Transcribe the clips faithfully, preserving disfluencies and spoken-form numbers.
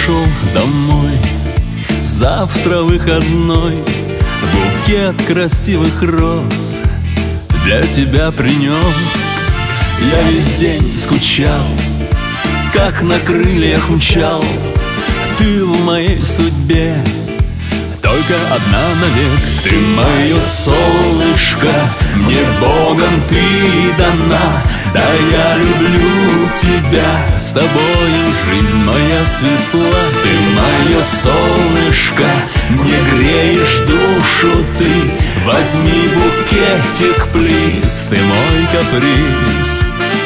ушел домой. Завтра выходной, букет красивых роз для тебя принес. Я весь день скучал, как на крыльях мчал. Ты в моей судьбе только одна навек. Ты мое солнышко, мне Богом ты дана. Да я люблю тебя, с тобою жизнь моя светла. Ты мое солнышко, мне греешь душу ты. Возьми букетик, плиз, ты мой каприз.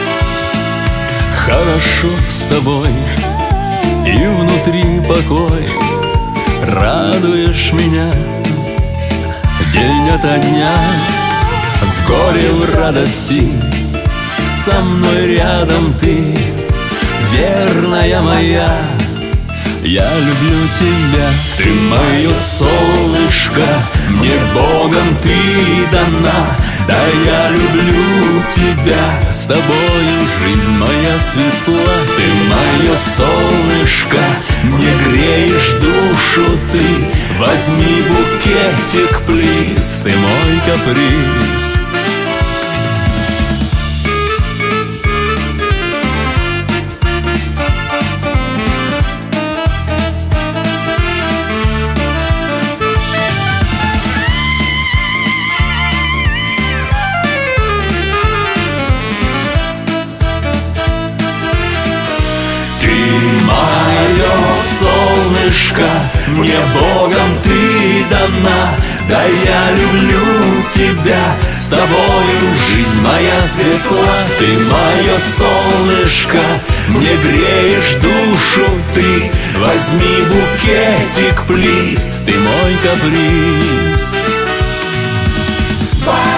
Хорошо с тобой, и внутри покой. Радуешь меня день ото дня. В горе, в радости со мной рядом ты, верная моя. Я люблю тебя. Ты мое солнышко, мне Богом ты дана. Да я люблю тебя, с тобою жизнь моя светла. Ты мое солнышко, мне греешь душу ты. Возьми букетик, плиз, ты мой каприз. Солнышко, мне Богом ты дана. Да я люблю тебя, с тобою жизнь моя светла. Ты мое солнышко, мне греешь душу ты. Возьми букетик, плиз, ты мой каприз.